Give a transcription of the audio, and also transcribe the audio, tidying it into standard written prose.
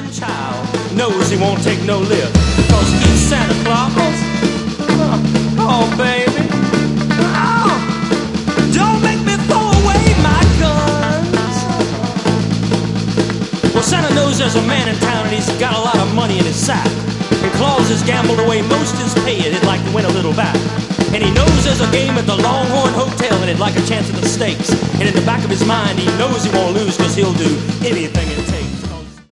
child knows he won't take no lip, cause he's Santa Claus. Oh, baby. Oh, don't make me throw away my guns. Well, Santa knows there's a man in town and he's got a lot of money in his sack. And Claus has gambled away most his pay and he'd like to win a little back. And he knows there's a game at the Longhorn Hotel and he'd like a chance at the stakes. And in the back of his mind he knows he won't lose, cause he'll do anything it takes.